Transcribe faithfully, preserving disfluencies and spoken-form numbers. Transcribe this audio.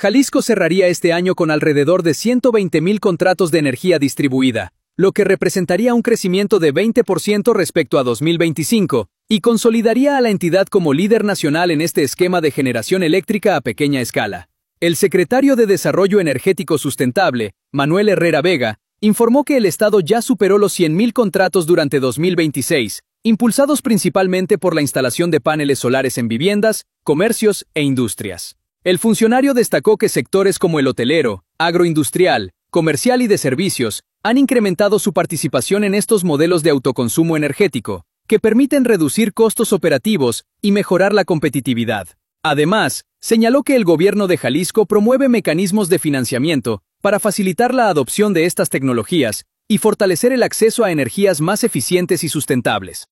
Jalisco cerraría este año con alrededor de ciento veinte mil contratos de energía distribuida, lo que representaría un crecimiento de veinte por ciento respecto a dos mil veinticinco, y consolidaría a la entidad como líder nacional en este esquema de generación eléctrica a pequeña escala. El secretario de Desarrollo Energético Sustentable, Manuel Herrera Vega, informó que el Estado ya superó los cien mil contratos durante dos mil veintiséis, impulsados principalmente por la instalación de paneles solares en viviendas, comercios e industrias. El funcionario destacó que sectores como el hotelero, agroindustrial, comercial y de servicios han incrementado su participación en estos modelos de autoconsumo energético, que permiten reducir costos operativos y mejorar la competitividad. Además, señaló que el gobierno de Jalisco promueve mecanismos de financiamiento para facilitar la adopción de estas tecnologías y fortalecer el acceso a energías más eficientes y sustentables.